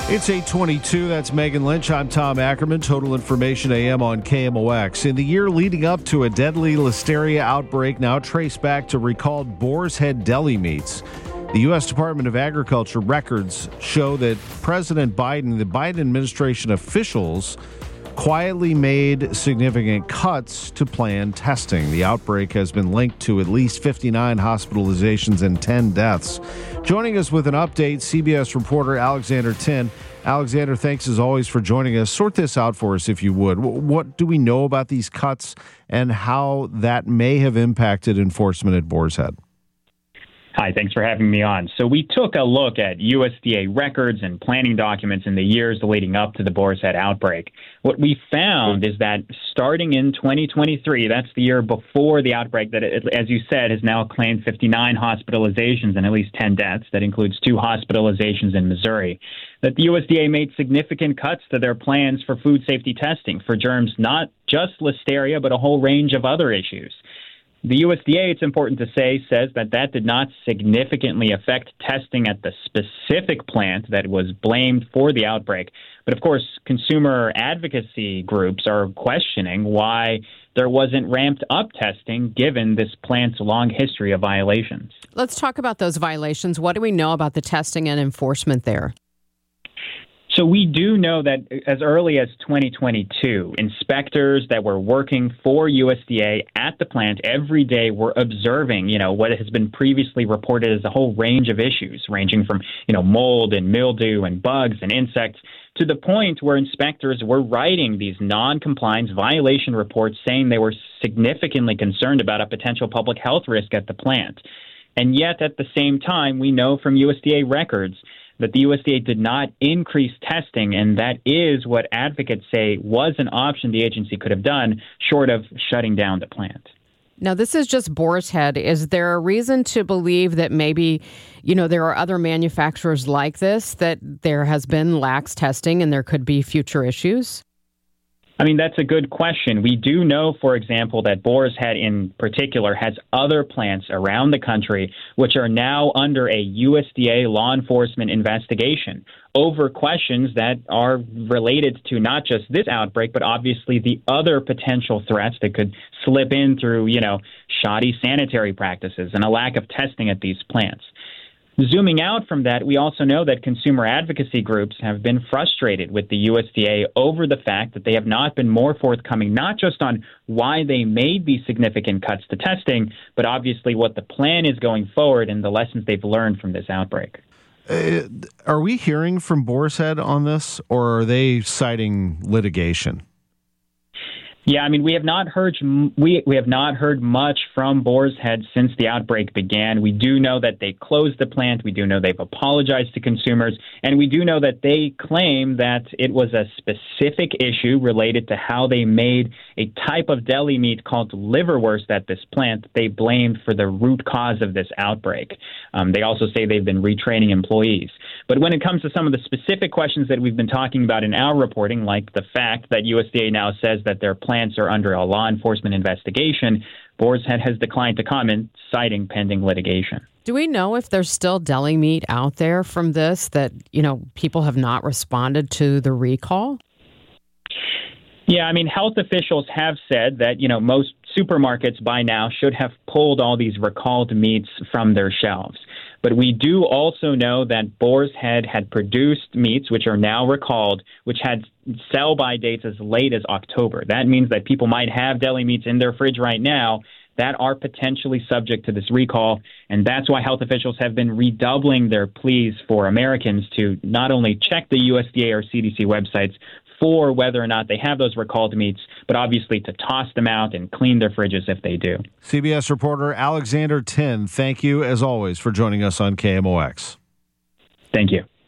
It's 8:22. That's Megan Lynch. I'm Tom Ackerman. Total Information AM on KMOX. In the year leading up to a deadly listeria outbreak now traced back to recalled Boar's Head deli meats, the U.S. Department of Agriculture records show that President Biden, the Biden administration officials, quietly made significant cuts to planned testing. The outbreak has been linked to at least 59 hospitalizations and 10 deaths. Joining us with an update, CBS reporter Alexander Tin. Alexander, thanks as always for joining us. Sort this out for us, if you would. What do we know about these cuts and how that may have impacted enforcement at Boar's Head? Hi, thanks for having me on. So we took a look at USDA records and planning documents in the years leading up to the Boar's Head outbreak. What we found is that starting in 2023, that's the year before the outbreak, that, as you said, has now claimed 59 hospitalizations and at least 10 deaths. That includes 2 hospitalizations in Missouri. That the USDA made significant cuts to their plans for food safety testing for germs, not just Listeria, but a whole range of other issues. The USDA, it's important to say, says that did not significantly affect testing at the specific plant that was blamed for the outbreak. But of course, consumer advocacy groups are questioning why there wasn't ramped up testing given this plant's long history of violations. Let's talk about those violations. What do we know about the testing and enforcement there? So we do know that as early as 2022, inspectors that were working for USDA at the plant every day were observing, what has been previously reported as a whole range of issues, ranging from, mold and mildew and bugs and insects, to the point where inspectors were writing these non-compliance violation reports saying they were significantly concerned about a potential public health risk at the plant. And yet, at the same time, we know from USDA records that the USDA did not increase testing, and that is what advocates say was an option the agency could have done, short of shutting down the plant. Now, this is just Boar's Head. Is there a reason to believe that maybe, there are other manufacturers like this, that there has been lax testing and there could be future issues? I mean, that's a good question. We do know, for example, that Boar's Head in particular has other plants around the country which are now under a USDA law enforcement investigation over questions that are related to not just this outbreak, but obviously the other potential threats that could slip in through, shoddy sanitary practices and a lack of testing at these plants. Zooming out from that, we also know that consumer advocacy groups have been frustrated with the USDA over the fact that they have not been more forthcoming, not just on why they made these significant cuts to testing, but obviously what the plan is going forward and the lessons they've learned from this outbreak. Are we hearing from Boar's Head on this, or are they citing litigation? Yeah, I mean, we have not heard much from Boar's Head since the outbreak began. We do know that they closed the plant. We do know they've apologized to consumers, and we do know that they claim that it was a specific issue related to how they made a type of deli meat called liverwurst at this plant they blamed for the root cause of this outbreak. They also say they've been retraining employees. But when it comes to some of the specific questions that we've been talking about in our reporting, like the fact that USDA now says that their plants are under a law enforcement investigation, Boar's Head has declined to comment, citing pending litigation. Do we know if there's still deli meat out there from this that, people have not responded to the recall? Yeah, I mean, health officials have said that, most supermarkets by now should have pulled all these recalled meats from their shelves. But we do also know that Boar's Head had produced meats, which are now recalled, which had sell-by dates as late as October. That means that people might have deli meats in their fridge right now that are potentially subject to this recall. And that's why health officials have been redoubling their pleas for Americans to not only check the USDA or CDC websites for whether or not they have those recalled meats, but obviously to toss them out and clean their fridges if they do. CBS reporter Alexander Tin, thank you as always for joining us on KMOX. Thank you.